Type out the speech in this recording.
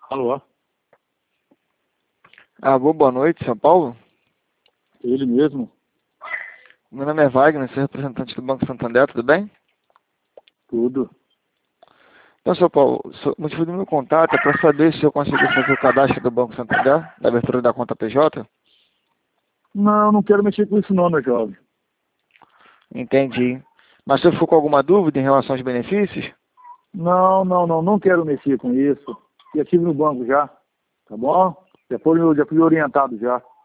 Alô? Alô, boa noite, São Paulo. Ele mesmo? Meu nome é Wagner, sou representante do Banco Santander, tudo bem? Tudo. Então, São Paulo, o motivo do meu contato é para saber se eu consegui fazer o cadastro do Banco Santander, da abertura da conta PJ. Não, não quero mexer com isso não, meu jovem. Entendi. Mas se eu for com alguma dúvida em relação aos benefícios? Não quero mexer com isso. Já estive no banco já, tá bom? Já fui orientado já.